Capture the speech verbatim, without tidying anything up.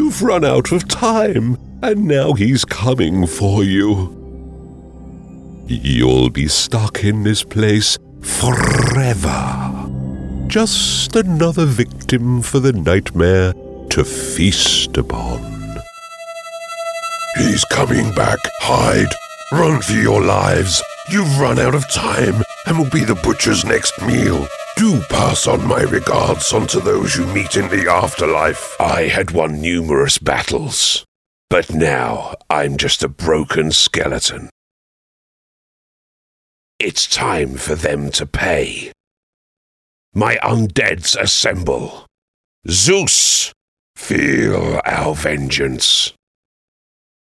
You've run out of time, and now he's coming for you. You'll be stuck in this place forever. Just another victim for the nightmare to feast upon. He's coming back. Hide. Run for your lives. You've run out of time and will be the butcher's next meal. Do pass on my regards onto those you meet in the afterlife. I had won numerous battles, but now I'm just a broken skeleton. It's time for them to pay. My undeads assemble. Zeus, feel our vengeance.